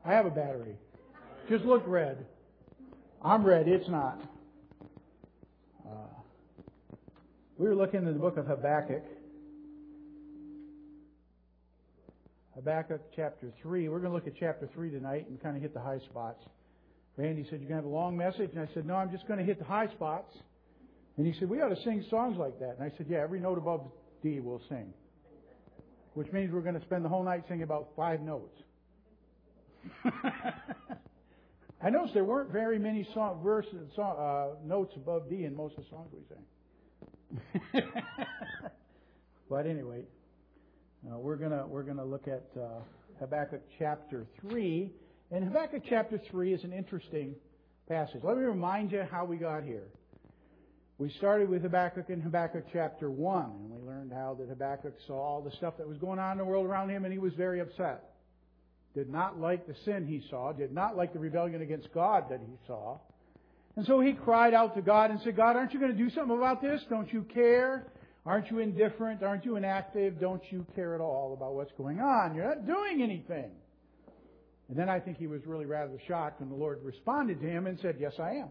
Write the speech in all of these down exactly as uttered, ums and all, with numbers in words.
I have a battery. Just look red. I'm red. It's not. Uh, we were looking in the book of Habakkuk. Habakkuk chapter three. We're going to look at chapter three tonight and kind of hit the high spots. Randy said, you're going to have a long message? And I said, no, I'm just going to hit the high spots. And he said, we ought to sing songs like that. And I said, yeah, every note above D we'll sing. Which means we're going to spend the whole night singing about five notes. I noticed there weren't very many song, verses, song, uh, notes above D in most of the songs we sang. But anyway, uh, we're gonna we're gonna look at uh, Habakkuk chapter three, and Habakkuk chapter three is an interesting passage. Let me remind you how we got here. We started with Habakkuk in Habakkuk chapter one, and we learned how that Habakkuk saw all the stuff that was going on in the world around him, and he was very upset. Did not like the sin he saw, did not like the rebellion against God that he saw. And so he cried out to God and said, God, aren't you going to do something about this? Don't you care? Aren't you indifferent? Aren't you inactive? Don't you care at all about what's going on? You're not doing anything. And then I think he was really rather shocked when the Lord responded to him and said, yes, I am.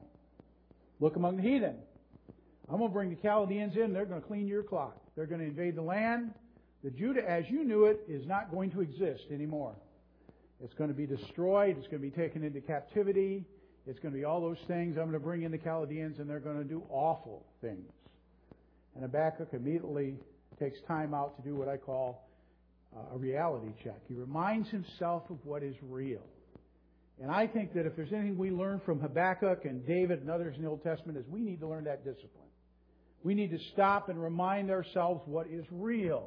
Look among the heathen. I'm going to bring the Chaldeans in. They're going to clean your clock. They're going to invade the land. The Judah, as you knew it, is not going to exist anymore. It's going to be destroyed. It's going to be taken into captivity. It's going to be all those things. I'm going to bring in the Chaldeans, and they're going to do awful things. And Habakkuk immediately takes time out to do what I call a reality check. He reminds himself of what is real. And I think that if there's anything we learn from Habakkuk and David and others in the Old Testament is we need to learn that discipline. We need to stop and remind ourselves what is real.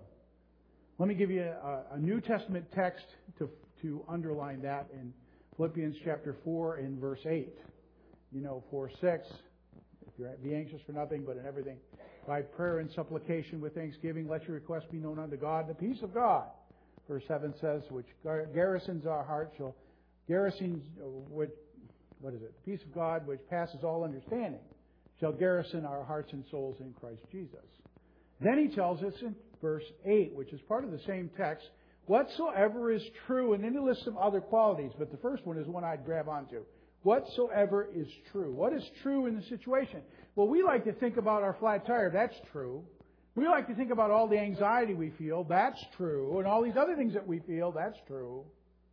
Let me give you a, a New Testament text to to underline that in Philippians chapter four and verse eight. You know, four six, if you're be anxious for nothing but in everything, by prayer and supplication with thanksgiving, let your requests be known unto God. The peace of God, verse seven says, which garrisons our hearts, shall garrisons, which, what is it? The peace of God, which passes all understanding, shall garrison our hearts and souls in Christ Jesus. Then he tells us in verse eight, which is part of the same text, whatsoever is true, and then he lists some other qualities, but the first one is one I'd grab onto. Whatsoever is true. What is true in the situation? Well, we like to think about our flat tire. That's true. We like to think about all the anxiety we feel. That's true. And all these other things that we feel. That's true.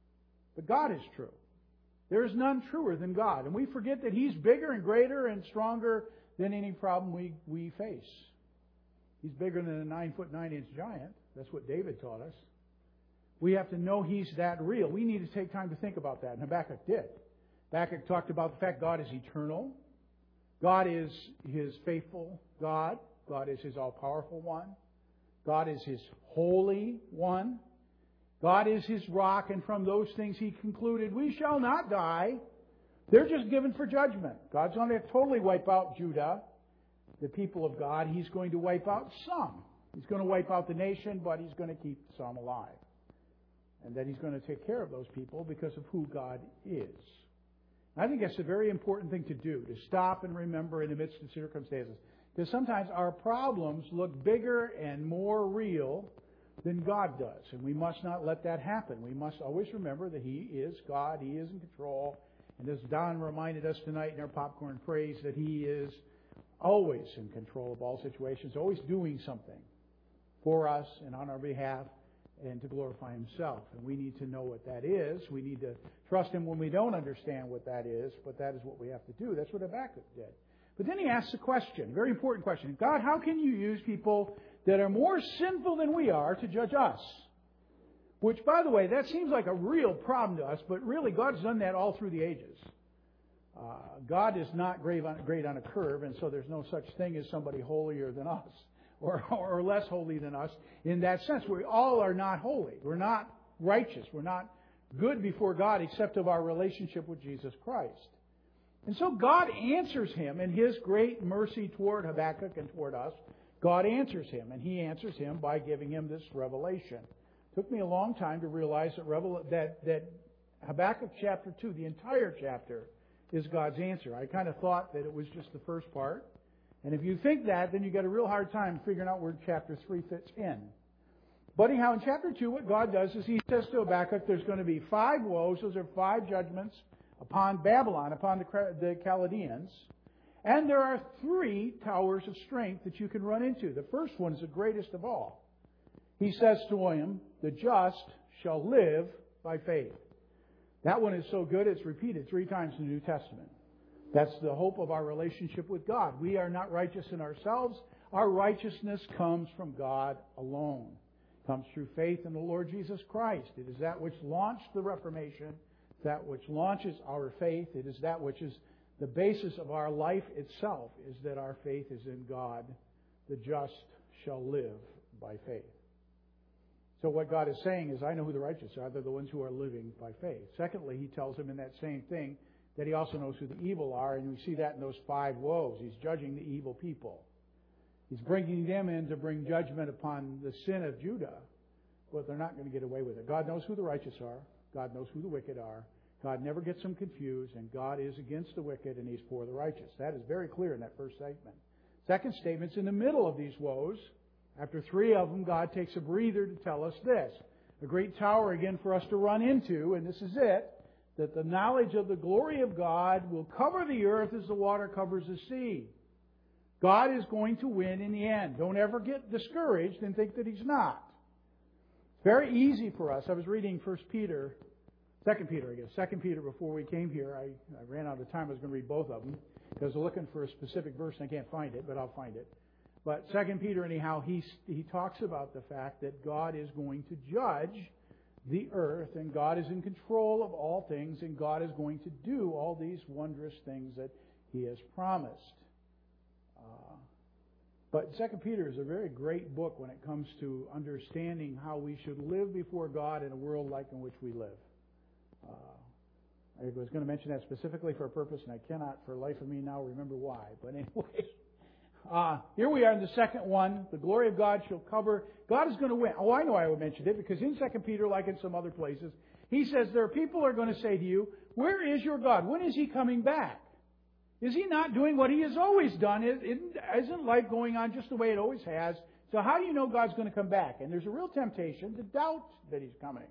But God is true. There is none truer than God. And we forget that He's bigger and greater and stronger than any problem we, we face. He's bigger than a nine foot nine inch giant. That's what David taught us. We have to know He's that real. We need to take time to think about that. And Habakkuk did. Habakkuk talked about the fact God is eternal. God is His faithful God. God is His all-powerful one. God is His holy one. God is His rock. And from those things He concluded, we shall not die. They're just given for judgment. God's going to totally wipe out Judah, the people of God. He's going to wipe out some. He's going to wipe out the nation, but He's going to keep some alive. And that He's going to take care of those people because of who God is. I think that's a very important thing to do, to stop and remember in the midst of circumstances. Because sometimes our problems look bigger and more real than God does. And we must not let that happen. We must always remember that He is God. He is in control. And as Don reminded us tonight in our popcorn praise, that He is always in control of all situations, always doing something for us and on our behalf, and to glorify Himself. And we need to know what that is. We need to trust Him when we don't understand what that is, but that is what we have to do. That's what Habakkuk did. But then he asks a question, a very important question. God, how can you use people that are more sinful than we are to judge us? Which, by the way, that seems like a real problem to us, but really God's done that all through the ages. Uh, God is not great on, great on a curve, and so there's no such thing as somebody holier than us. Or, or less holy than us. In that sense, we all are not holy. We're not righteous. We're not good before God except of our relationship with Jesus Christ. And so God answers him in His great mercy toward Habakkuk and toward us. God answers him, and He answers him by giving him this revelation. It took me a long time to realize that, revel- that, that Habakkuk chapter two, the entire chapter, is God's answer. I kind of thought that it was just the first part. And if you think that, then you've got a real hard time figuring out where chapter three fits in. But anyhow, in chapter two, what God does is He says to Habakkuk, there's going to be five woes. Those are five judgments upon Babylon, upon the, the Chaldeans. And there are three towers of strength that you can run into. The first one is the greatest of all. He says to him, the just shall live by faith. That one is so good, it's repeated three times in the New Testament. That's the hope of our relationship with God. We are not righteous in ourselves. Our righteousness comes from God alone. It comes through faith in the Lord Jesus Christ. It is that which launched the Reformation, that which launches our faith. It is that which is the basis of our life itself, is that our faith is in God. The just shall live by faith. So what God is saying is, I know who the righteous are. They're the ones who are living by faith. Secondly, He tells him in that same thing that He also knows who the evil are, and we see that in those five woes. He's judging the evil people. He's bringing them in to bring judgment upon the sin of Judah, but they're not going to get away with it. God knows who the righteous are. God knows who the wicked are. God never gets them confused, and God is against the wicked, and He's for the righteous. That is very clear in that first statement. Second statement's in the middle of these woes. After three of them, God takes a breather to tell us this. A great tower again for us to run into, and this is it, that the knowledge of the glory of God will cover the earth as the water covers the sea. God is going to win in the end. Don't ever get discouraged and think that He's not. It's very easy for us. I was reading First Peter, Second Peter, I guess. Second Peter before we came here. I, I ran out of time. I was going to read both of them because I'm looking for a specific verse and I can't find it, but I'll find it. But Second Peter, anyhow, he he talks about the fact that God is going to judge the earth, and God is in control of all things, and God is going to do all these wondrous things that He has promised. Uh, but Second Peter is a very great book when it comes to understanding how we should live before God in a world like in which we live. Uh, I was going to mention that specifically for a purpose, and I cannot for the life of me now remember why. But anyway, uh, here we are in the second one. The glory of God shall cover. God is going to win. Oh, I know I would mention it, because in Second Peter, like in some other places, he says there are people who are going to say to you, where is your God? When is He coming back? Is He not doing what He has always done? Isn't life going on just the way it always has? So how do you know God's going to come back? And there's a real temptation to doubt that He's coming.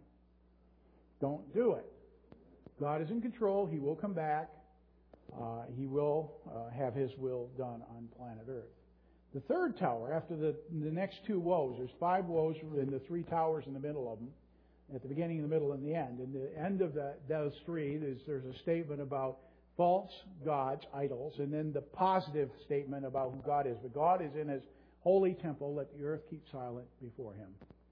Don't do it. God is in control. He will come back. Uh, he will uh, have His will done on planet Earth. The third tower, after the, the next two woes, there's five woes and the three towers in the middle of them, at the beginning, the middle, and the end. And the end of the, those three, there's, there's a statement about false gods, idols, and then the positive statement about who God is. But God is in His holy temple. Let the earth keep silent before Him.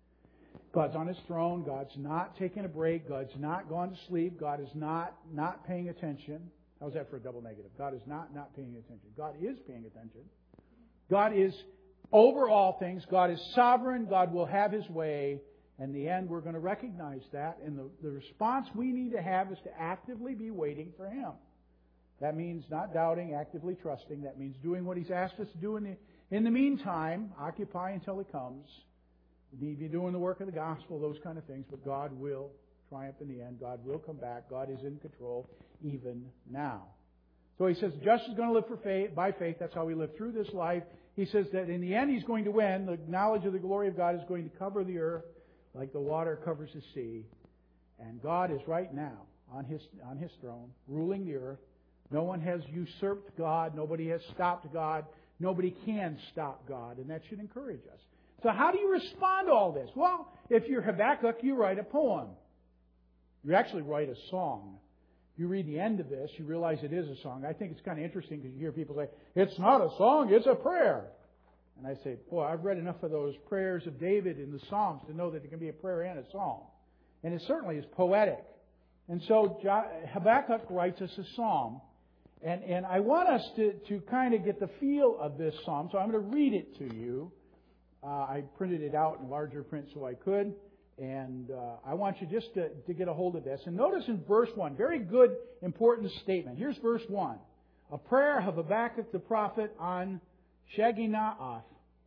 God's on His throne. God's not taking a break. God's not gone to sleep. God is not not paying attention. How's that for a double negative? God is not not paying attention. God is paying attention. God is over all things. God is sovereign. God will have His way. In the end, we're going to recognize that. And the, the response we need to have is to actively be waiting for Him. That means not doubting, actively trusting. That means doing what He's asked us to do in the, in the meantime. Occupy until He comes. We need to be doing the work of the gospel, those kind of things. But God will triumph in the end. God will come back. God is in control even now. So He says, just is going to live for faith, by faith. That's how we live through this life. He says that in the end He's going to win. The knowledge of the glory of God is going to cover the earth like the water covers the sea. And God is right now on His on His throne, ruling the earth. No one has usurped God. Nobody has stopped God. Nobody can stop God. And that should encourage us. So how do you respond to all this? Well, if you're Habakkuk, you write a poem. You actually write a song. You read the end of this, you realize it is a song. I think it's kind of interesting because you hear people say, it's not a song, it's a prayer. And I say, boy, I've read enough of those prayers of David in the Psalms to know that it can be a prayer and a song. And it certainly is poetic. And so Habakkuk writes us a psalm. And, and I want us to, to kind of get the feel of this psalm. So I'm going to read it to you. Uh, I printed it out in larger print so I could. And uh, I want you just to, to get a hold of this. And notice in verse one, very good, important statement. Here's verse one. A prayer of Habakkuk the prophet on Shaginath.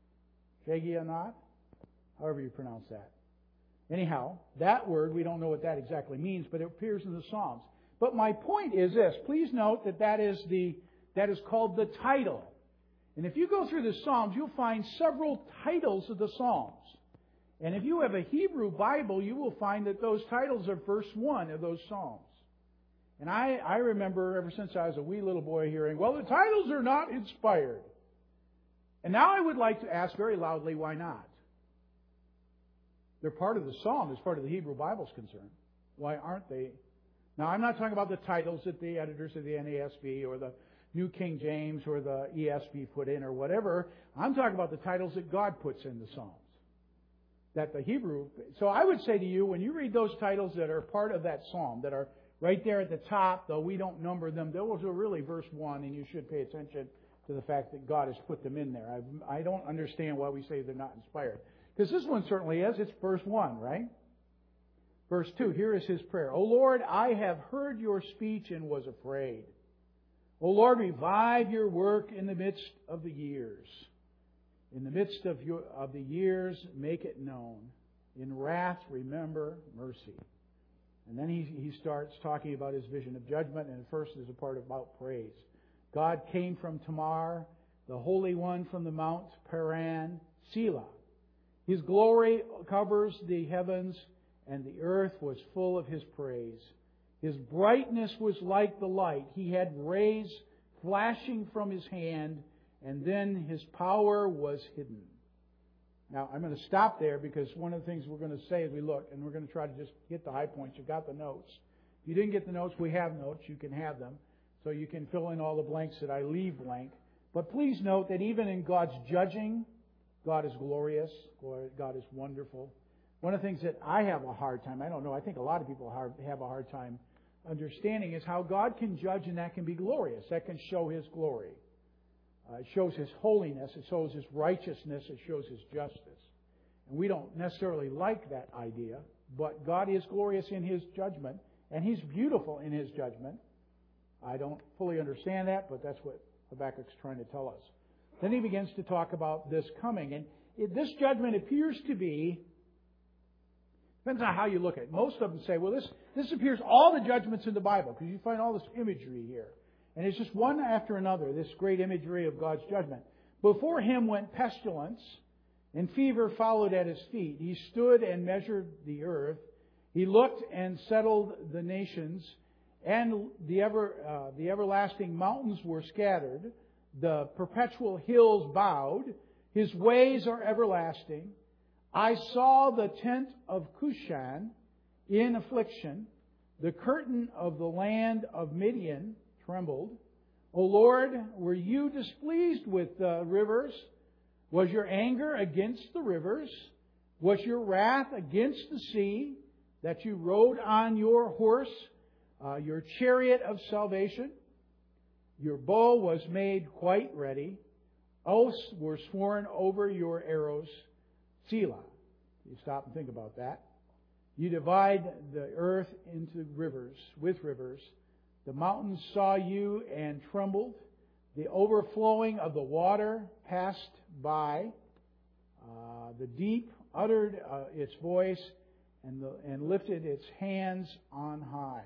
Shaginath? However you pronounce that. Anyhow, that word, we don't know what that exactly means, but it appears in the Psalms. But my point is this. Please note that that is, the, that is called the title. And if you go through the Psalms, you'll find several titles of the Psalms. And if you have a Hebrew Bible, you will find that those titles are verse one of those Psalms. And I, I remember ever since I was a wee little boy hearing, well, the titles are not inspired. And now I would like to ask very loudly, why not? They're part of the Psalm as far as the Hebrew Bible is concerned. Why aren't they? Now, I'm not talking about the titles that the editors of the N A S B or the New King James or the E S V put in or whatever. I'm talking about the titles that God puts in the Psalms. That the Hebrew... So I would say to you, when you read those titles that are part of that Psalm, that are right there at the top, though we don't number them, those are really verse one, and you should pay attention to the fact that God has put them in there. I, I don't understand why we say they're not inspired. Because this one certainly is. It's verse one, right? Verse two, here is his prayer. O Lord, I have heard your speech and was afraid. O Lord, revive your work in the midst of the years. In the midst of, your, of the years, make it known. In wrath, remember mercy. And then he, he starts talking about his vision of judgment, and first is a part about praise. God came from Tamar, the Holy One from the Mount Paran, Selah. His glory covers the heavens, and the earth was full of His praise. His brightness was like the light. He had rays flashing from His hand, and then His power was hidden. Now, I'm going to stop there because one of the things we're going to say as we look, and we're going to try to just get the high points. You've got the notes. If you didn't get the notes, we have notes. You can have them. So you can fill in all the blanks that I leave blank. But please note that even in God's judging, God is glorious. God is wonderful. One of the things that I have a hard time, I don't know, I think a lot of people have a hard time understanding is how God can judge, and that can be glorious. That can show His glory. Uh, it shows His holiness. It shows His righteousness. It shows His justice. And we don't necessarily like that idea, but God is glorious in His judgment, and He's beautiful in His judgment. I don't fully understand that, but that's what Habakkuk's trying to tell us. Then he begins to talk about this coming. And it, this judgment appears to be, depends on how you look at it. Most of them say, well, this, this appears all the judgments in the Bible, because you find all this imagery here. And it's just one after another, this great imagery of God's judgment. Before Him went pestilence, and fever followed at His feet. He stood and measured the earth. He looked and settled the nations. And the ever uh, the everlasting mountains were scattered. The perpetual hills bowed. His ways are everlasting. I saw the tent of Cushan in affliction. The curtain of the land of Midian trembled. O Lord, were you displeased with the rivers? Was your anger against the rivers? Was your wrath against the sea, that you rode on your horse, uh, your chariot of salvation? Your bow was made quite ready. Oaths were sworn over your arrows. Selah. You stop and think about that. You divide the earth into rivers, with rivers. The mountains saw you and trembled. The overflowing of the water passed by. Uh, the deep uttered uh, its voice and, the, and lifted its hands on high.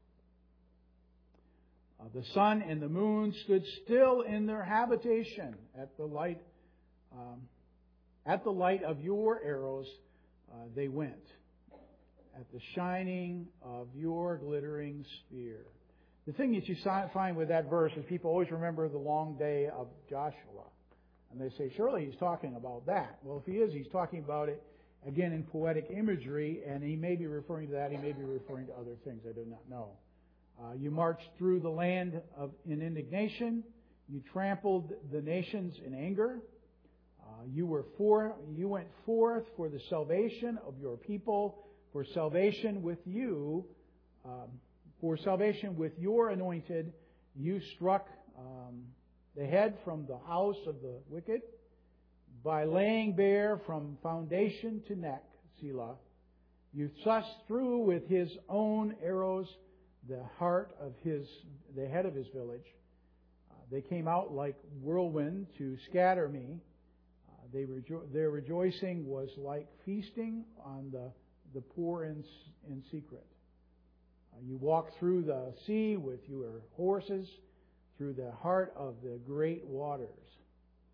Uh, the sun and the moon stood still in their habitation at the light. Um, at the light of your arrows, uh, they went. At the shining of your glittering spear. The thing that you find with that verse is people always remember the long day of Joshua. And they say, surely he's talking about that. Well, if he is, he's talking about it, again, in poetic imagery, and he may be referring to that, he may be referring to other things, I do not know. Uh, you marched through the land of in indignation. You trampled the nations in anger. Uh, you were for, you went forth for the salvation of your people, for salvation with you, um, for salvation with your anointed. You struck um, the head from the house of the wicked by laying bare from foundation to neck, Selah. You thrust through with His own arrows the heart of his, the head of his village. Uh, they came out like whirlwind to scatter me. Uh, they rejo- their rejoicing was like feasting on the, the poor in, in secret. Uh, you walked through the sea with your horses, through the heart of the great waters.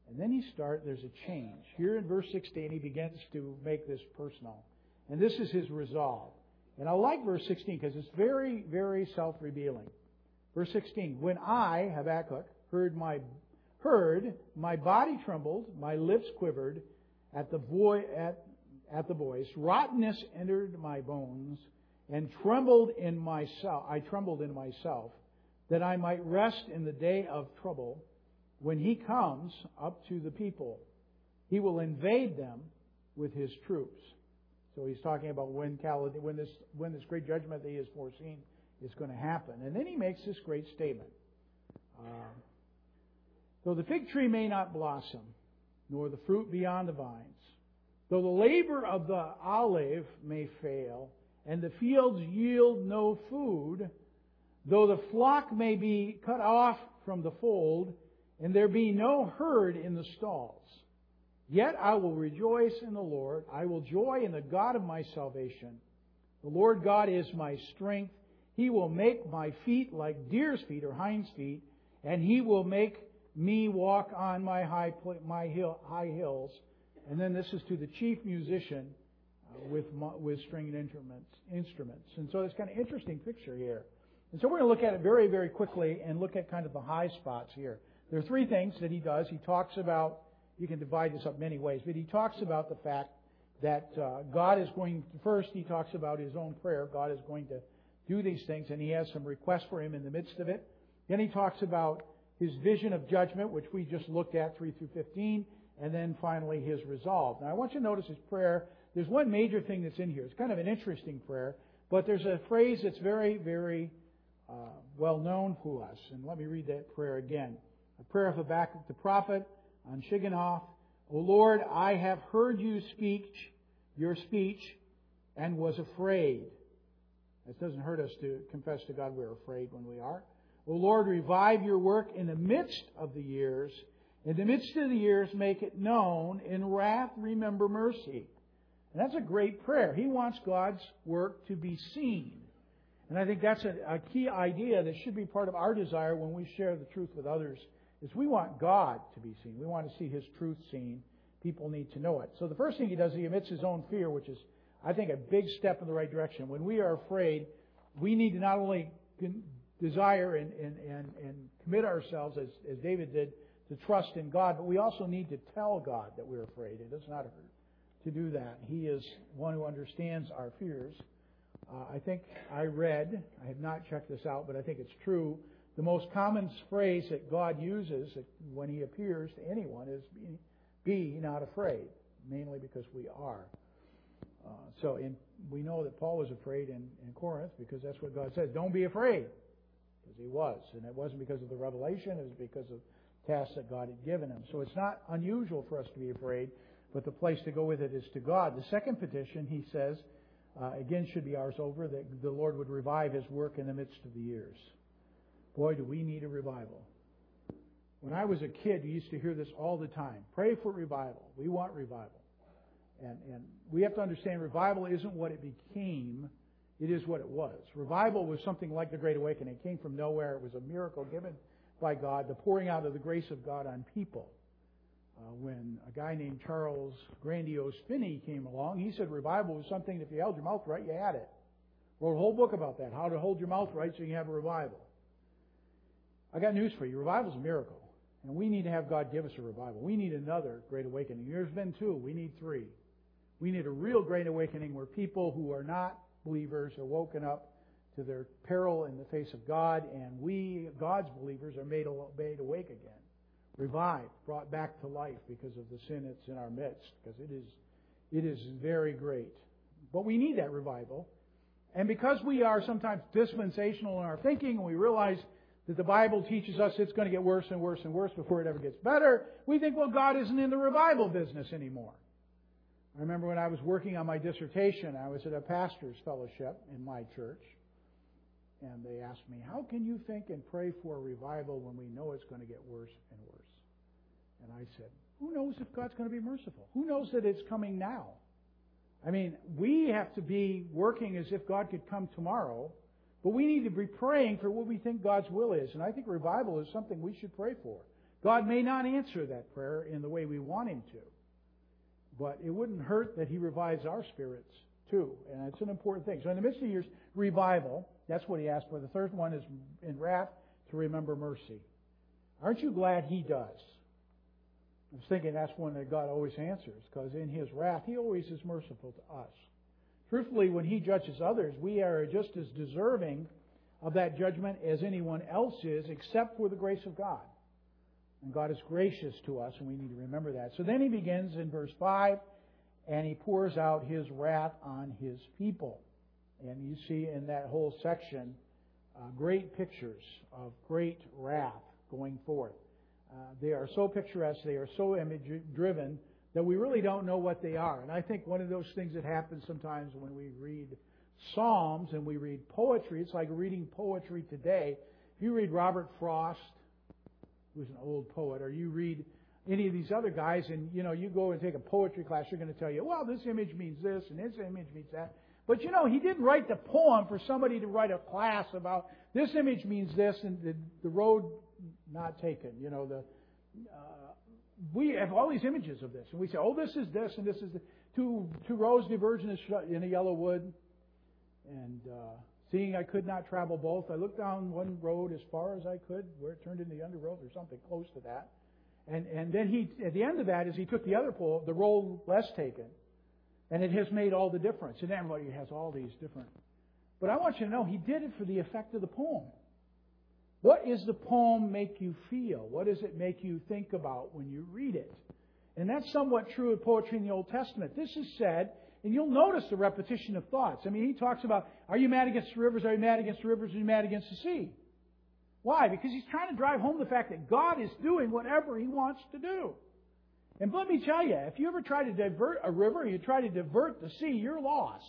And then he starts, there's a change. Here in verse sixteen, he begins to make this personal. And this is his resolve. And I like verse sixteen because it's very, very self-revealing. Verse sixteen, when I, Habakkuk, heard my heard, my body trembled, my lips quivered at the vo- at, at the voice. Rottenness entered my bones, and trembled in myself. I trembled in myself, that I might rest in the day of trouble. When he comes up to the people, he will invade them with his troops. So he's talking about when Cal- when this when this great judgment that he has foreseen is going to happen. And then he makes this great statement. Uh, Though the fig tree may not blossom, nor the fruit be on the vines, though the labor of the olive may fail, and the fields yield no food, though the flock may be cut off from the fold, and there be no herd in the stalls, yet I will rejoice in the Lord. I will joy in the God of my salvation. The Lord God is my strength. He will make my feet like deer's feet or hind's feet, and He will make me walk on my high my hill, high hills. And then this is to the chief musician uh, with with stringed instruments. Instruments, and so it's kind of interesting picture here. And so we're going to look at it very, very quickly and look at kind of the high spots here. There are three things that he does. He talks about. You can divide this up many ways, but he talks about the fact that uh, God is going. First, he talks about his own prayer. God is going to do these things, and he has some requests for him in the midst of it. Then he talks about his vision of judgment, which we just looked at, three through fifteen, and then finally his resolve. Now I want you to notice his prayer. There's one major thing that's in here. It's kind of an interesting prayer, but there's a phrase that's very, very uh, well known to us. And let me read that prayer again. A prayer of Habakkuk the prophet on Shigionoth. O Lord, I have heard you speak your speech and was afraid. It doesn't hurt us to confess to God we're afraid when we are. O Lord, revive your work in the midst of the years. In the midst of the years, make it known. In wrath, remember mercy. And that's a great prayer. He wants God's work to be seen. And I think that's a, a key idea that should be part of our desire when we share the truth with others, is we want God to be seen. We want to see His truth seen. People need to know it. So the first thing he does, he admits his own fear, which is, I think, a big step in the right direction. When we are afraid, we need to not only desire and, and, and, and commit ourselves, as, as David did, to trust in God, but we also need to tell God that we're afraid. It does not hurt to do that. He is one who understands our fears. Uh, I think I read, I have not checked this out, but I think it's true, the most common phrase that God uses when He appears to anyone is be, be not afraid, mainly because we are. Uh, so in, we know that Paul was afraid in, in Corinth because that's what God says. Don't be afraid. Because he was. And it wasn't because of the revelation. It was because of tasks that God had given him. So it's not unusual for us to be afraid, but the place to go with it is to God. The second petition, he says, uh, again should be ours over, that the Lord would revive His work in the midst of the years. Boy, do we need a revival. When I was a kid, we used to hear this all the time. Pray for revival. We want revival. And, and we have to understand revival isn't what it became. It is what it was. Revival was something like the Great Awakening. It came from nowhere. It was a miracle given by God, the pouring out of the grace of God on people. Uh, when a guy named Charles Grandiose Finney came along, he said revival was something, if you held your mouth right, you had it. Wrote a whole book about that, how to hold your mouth right so you have a revival. I got news for you. Revival is a miracle. And we need to have God give us a revival. We need another Great Awakening. There's been two. We need three. We need a real Great Awakening where people who are not believers are woken up to their peril in the face of God, and we, God's believers, are made, made awake again. Revived, brought back to life because of the sin that's in our midst, because it is, it is very great. But we need that revival. And because we are sometimes dispensational in our thinking, and we realize that the Bible teaches us it's going to get worse and worse and worse before it ever gets better, we think, well, God isn't in the revival business anymore. I remember when I was working on my dissertation, I was at a pastor's fellowship in my church, and they asked me, how can you think and pray for a revival when we know it's going to get worse and worse? And I said, who knows if God's going to be merciful? Who knows that it's coming now? I mean, we have to be working as if God could come tomorrow, but we need to be praying for what we think God's will is. And I think revival is something we should pray for. God may not answer that prayer in the way we want Him to, but it wouldn't hurt that He revives our spirits too, and it's an important thing. So in the midst of years, revival, that's what He asked for. The third one is in wrath, to remember mercy. Aren't you glad He does? I was thinking that's one that God always answers, because in His wrath, He always is merciful to us. Truthfully, when He judges others, we are just as deserving of that judgment as anyone else is, except for the grace of God. And God is gracious to us, and we need to remember that. So then He begins in verse five, and He pours out His wrath on His people. And you see in that whole section uh, great pictures of great wrath going forth. Uh, they are so picturesque, they are so image-driven, that we really don't know what they are. And I think one of those things that happens sometimes when we read Psalms and we read poetry, it's like reading poetry today. If you read Robert Frost, who's an old poet, or you read any of these other guys, and you know, you go and take a poetry class, you're going to tell you, well, this image means this, and this image means that. But you know, he didn't write the poem for somebody to write a class about this image means this, and the, the road not taken. You know, the uh, we have all these images of this, and we say, oh, this is this, and this is the, two two roads diverging in a yellow wood, and uh, seeing I could not travel both, I looked down one road as far as I could, where it turned into the under road or something close to that, and and then he at the end of that is he took the other pole, the road less taken, and it has made all the difference. And everybody has all these different. But I want you to know he did it for the effect of the poem. What does the poem make you feel? What does it make you think about when you read it? And that's somewhat true of poetry in the Old Testament. This is said, and you'll notice the repetition of thoughts. I mean, he talks about, are you mad against the rivers? Are you mad against the rivers? Are you mad against the sea? Why? Because he's trying to drive home the fact that God is doing whatever He wants to do. And let me tell you, if you ever try to divert a river, you try to divert the sea, you're lost.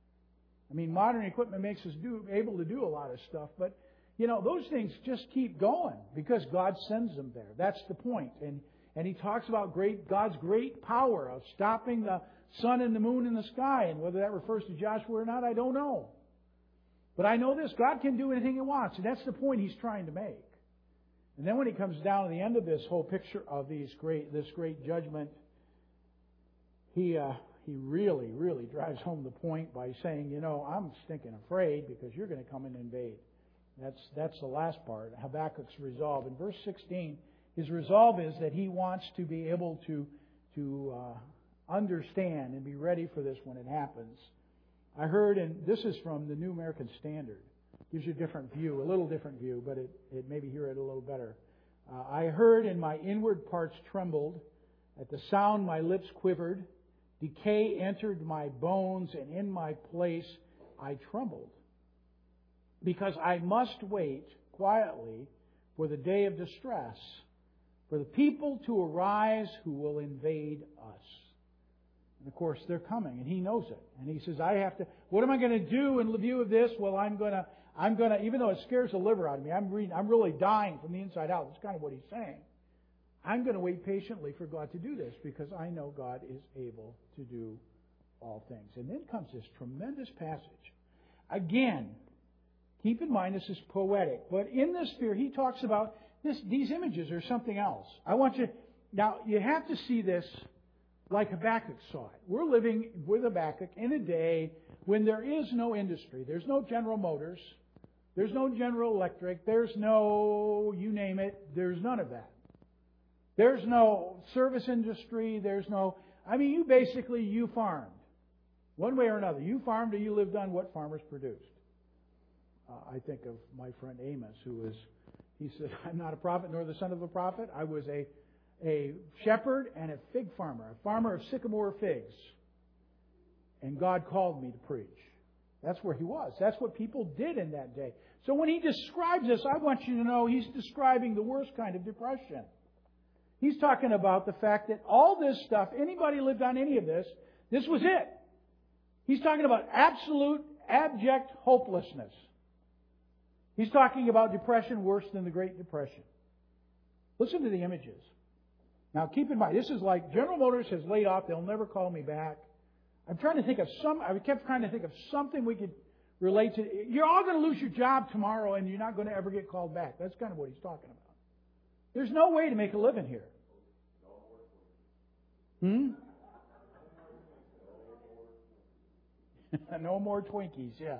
I mean, modern equipment makes us do, able to do a lot of stuff, but you know, those things just keep going because God sends them there. That's the point. And and he talks about great God's great power of stopping the sun and the moon in the sky. And whether that refers to Joshua or not, I don't know. But I know this, God can do anything He wants. And that's the point He's trying to make. And then when He comes down to the end of this whole picture of these great this great judgment, He uh, He really, really drives home the point by saying, you know, I'm stinking afraid because you're going to come and invade. That's that's the last part, Habakkuk's resolve. In verse sixteen, his resolve is that he wants to be able to to uh, understand and be ready for this when it happens. I heard, and this is from the New American Standard, gives you a different view, a little different view, but it, it maybe hear it a little better. Uh, I heard, and my inward parts trembled. At the sound, my lips quivered. Decay entered my bones, and in my place I trembled. Because I must wait quietly for the day of distress, for the people to arise who will invade us. And of course, they're coming, and He knows it. And He says, I have to, what am I going to do in view of this? Well, I'm going to, I'm going to, even though it scares the liver out of me, I'm reading, I'm really dying from the inside out. That's kind of what He's saying. I'm going to wait patiently for God to do this because I know God is able to do all things. And then comes this tremendous passage. Again, keep in mind this is poetic, but in this sphere he talks about this. These images are something else. I want you now. You have to see this like Habakkuk saw it. We're living with Habakkuk in a day when there is no industry. There's no General Motors. There's no General Electric. There's no you name it. There's none of that. There's no service industry. There's no. I mean, you basically you farmed one way or another. You farmed or you lived on what farmers produced. Uh, I think of my friend Amos, who was, he said, I'm not a prophet nor the son of a prophet. I was a a shepherd and a fig farmer, a farmer of sycamore figs. And God called me to preach. That's where he was. That's what people did in that day. So when he describes this, I want you to know he's describing the worst kind of depression. He's talking about the fact that all this stuff, anybody lived on any of this, this was it. He's talking about absolute, abject hopelessness. He's talking about depression worse than the Great Depression. Listen to the images. Now keep in mind, this is like General Motors has laid off. They'll never call me back. I'm trying to think of some, I kept trying to think of something we could relate to. You're all going to lose your job tomorrow and you're not going to ever get called back. That's kind of what he's talking about. There's no way to make a living here. Hmm? No more Twinkies, yeah.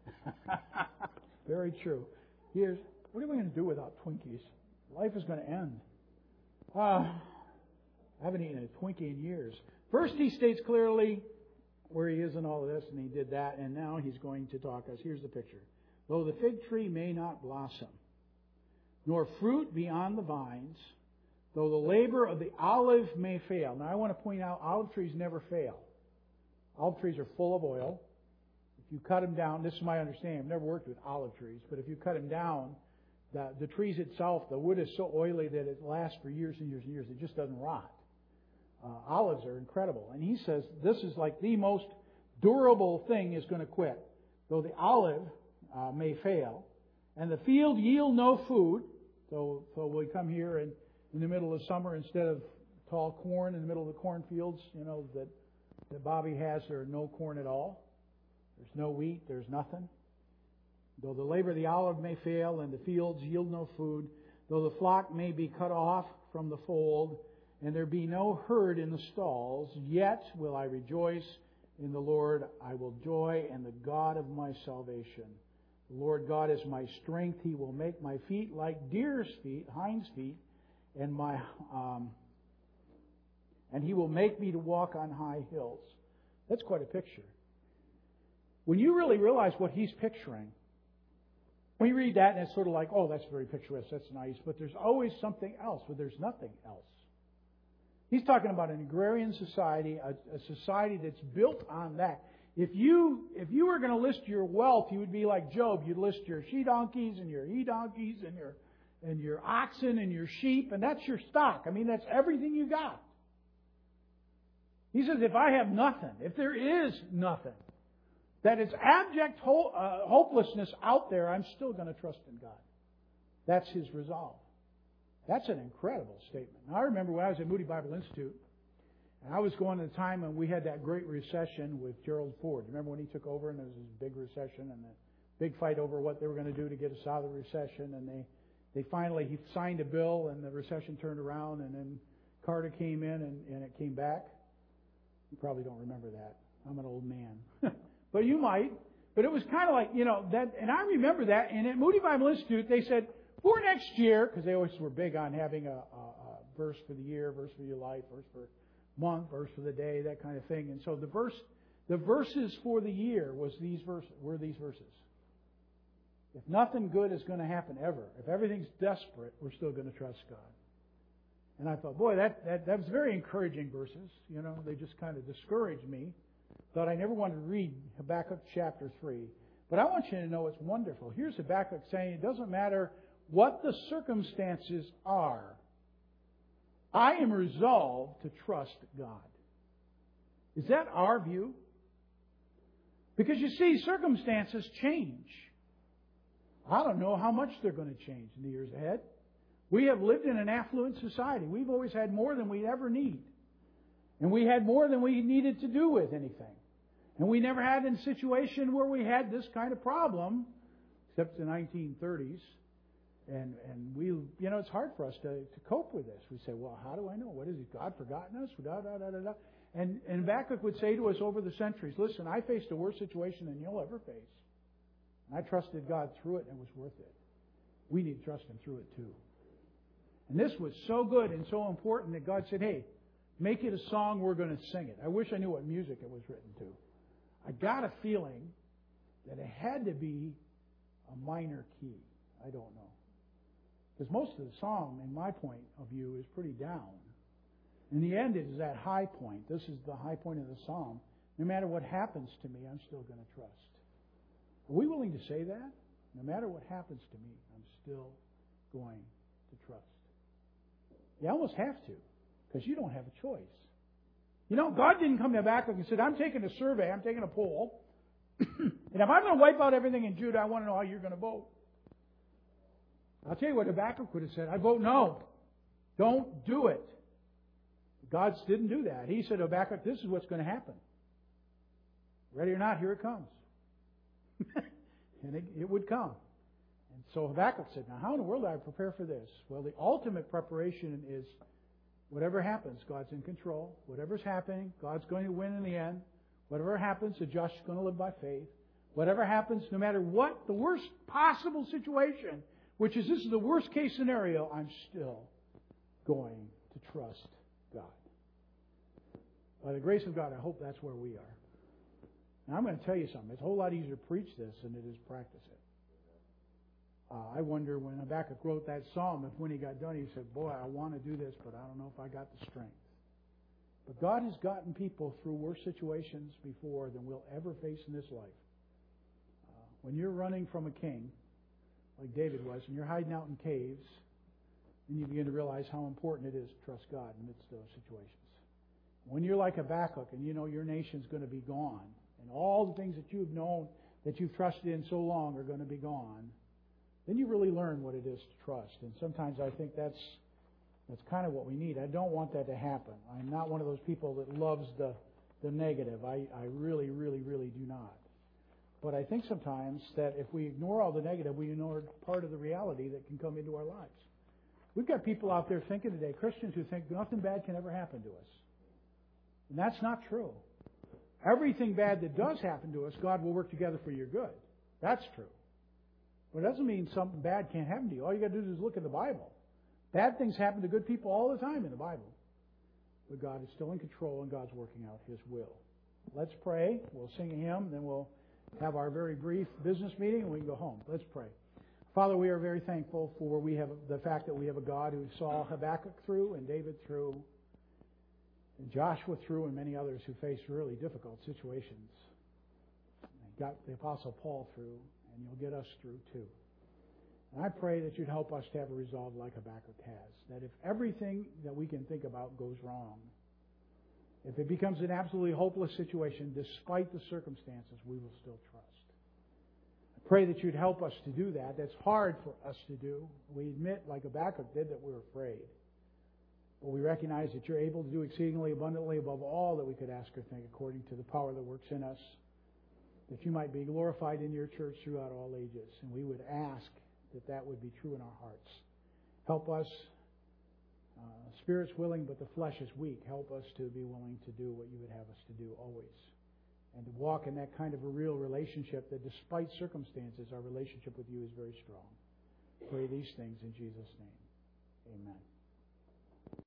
Very true. Here's, what are we going to do without Twinkies? Life is going to end. Uh, I haven't eaten a Twinkie in years. First, he states clearly where he is in all of this, and he did that, and now he's going to talk us. Here's the picture. Though the fig tree may not blossom, nor fruit be on the vines, though the labor of the olive may fail. Now, I want to point out, olive trees never fail. Olive trees are full of oil. If you cut them down, this is my understanding. I've never worked with olive trees, but if you cut them down, the, the trees itself, the wood is so oily that it lasts for years and years and years. It just doesn't rot. Uh, olives are incredible. And he says this is like the most durable thing is going to quit. Though the olive uh, may fail, and the field yield no food, so, so we come here and in the middle of summer, instead of tall corn in the middle of the cornfields, you know, that, that Bobby has, there are no corn at all. There's no wheat. There's nothing. Though the labor of the olive may fail and the fields yield no food, though the flock may be cut off from the fold, and there be no herd in the stalls, yet will I rejoice in the Lord. I will joy in the God of my salvation. The Lord God is my strength. He will make my feet like deer's feet, hinds feet, and my um, and He will make me to walk on high hills. That's quite a picture. When you really realize what he's picturing, we read that and it's sort of like, oh, that's very picturesque, that's nice, but there's always something else, but there's nothing else. He's talking about an agrarian society, a, a society that's built on that. If you if you were going to list your wealth, you would be like Job. You'd list your she-donkeys and your he-donkeys and your and your oxen and your sheep, and that's your stock. I mean, that's everything you got. He says, if I have nothing, if there is nothing, that it's abject ho- uh, hopelessness out there, I'm still going to trust in God. That's his resolve. That's an incredible statement. Now, I remember when I was at Moody Bible Institute, and I was going at the time when we had that great recession with Gerald Ford. Remember when he took over and there was this big recession and the big fight over what they were going to do to get us out of the recession, and they, they finally, he signed a bill and the recession turned around, and then Carter came in and, and it came back. You probably don't remember that. I'm an old man. But you might. But it was kind of like, you know, that, and I remember that. And at Moody Bible Institute, they said, for next year, because they always were big on having a, a, a verse for the year, verse for your life, verse for month, verse for the day, that kind of thing. And so the verse, the verses for the year was these verses, were these verses. If nothing good is going to happen ever, if everything's desperate, we're still going to trust God. And I thought, boy, that, that, that was very encouraging verses. You know, they just kind of discouraged me. Thought I never wanted to read Habakkuk chapter three. But I want you to know it's wonderful. Here's Habakkuk saying, it doesn't matter what the circumstances are, I am resolved to trust God. Is that our view? Because you see, circumstances change. I don't know how much they're going to change in the years ahead. We have lived in an affluent society. We've always had more than we ever need. And we had more than we needed to do with anything. And we never had a situation where we had this kind of problem, except the nineteen thirties. And and we, you know, it's hard for us to, to cope with this. We say, well, how do I know? What is it? God forgotten us? Da, da, da, da, da. And, and Habakkuk would say to us over the centuries, listen, I faced a worse situation than you'll ever face. And I trusted God through it, and it was worth it. We need to trust Him through it too. And this was so good and so important that God said, hey, make it a song, we're going to sing it. I wish I knew what music it was written to. I got a feeling that it had to be a minor key. I don't know. Because most of the song, in my point of view, is pretty down. In the end, it is that high point. This is the high point of the psalm. No matter what happens to me, I'm still going to trust. Are we willing to say that? No matter what happens to me, I'm still going to trust. You almost have to, because you don't have a choice. You know, God didn't come to Habakkuk and said, I'm taking a survey, I'm taking a poll, and if I'm going to wipe out everything in Judah, I want to know how you're going to vote. I'll tell you what Habakkuk would have said. I vote no. Don't do it. God didn't do that. He said, Habakkuk, this is what's going to happen. Ready or not, here it comes. And it, it would come. And So Habakkuk said, now how in the world do I prepare for this? Well, the ultimate preparation is whatever happens, God's in control. Whatever's happening, God's going to win in the end. Whatever happens, the just is going to live by faith. Whatever happens, no matter what, the worst possible situation, which is this is the worst case scenario, I'm still going to trust God. By the grace of God, I hope that's where we are. Now, I'm going to tell you something. It's a whole lot easier to preach this than it is to practice it. Uh, I wonder when Habakkuk wrote that psalm, if when he got done, he said, boy, I want to do this, but I don't know if I got the strength. But God has gotten people through worse situations before than we'll ever face in this life. Uh, when you're running from a king, like David was, and you're hiding out in caves, then you begin to realize how important it is to trust God in the midst of those situations. When you're like Habakkuk and you know your nation's going to be gone, and all the things that you've known, that you've trusted in so long are going to be gone, then you really learn what it is to trust. And sometimes I think that's that's kind of what we need. I don't want that to happen. I'm not one of those people that loves the, the negative. I, I really, really, really do not. But I think sometimes that if we ignore all the negative, we ignore part of the reality that can come into our lives. We've got people out there thinking today, Christians who think nothing bad can ever happen to us. And that's not true. Everything bad that does happen to us, God will work together for your good. That's true. But it doesn't mean something bad can't happen to you. All you got to do is look at the Bible. Bad things happen to good people all the time in the Bible. But God is still in control and God's working out His will. Let's pray. We'll sing a hymn, then we'll have our very brief business meeting and we can go home. Let's pray. Father, we are very thankful for we have the fact that we have a God who saw Habakkuk through and David through and Joshua through and many others who faced really difficult situations. And got the Apostle Paul through, and you'll get us through too. And I pray that you'd help us to have a resolve like Habakkuk has, that if everything that we can think about goes wrong, if it becomes an absolutely hopeless situation, despite the circumstances, we will still trust. I pray that you'd help us to do that. That's hard for us to do. We admit, like Habakkuk did, that we're afraid. But we recognize that you're able to do exceedingly abundantly above all that we could ask or think, according to the power that works in us, that you might be glorified in your church throughout all ages. And we would ask that that would be true in our hearts. Help us, uh, spirit's willing, but the flesh is weak. Help us to be willing to do what you would have us to do always. And to walk in that kind of a real relationship that despite circumstances, our relationship with you is very strong. Pray these things in Jesus' name. Amen.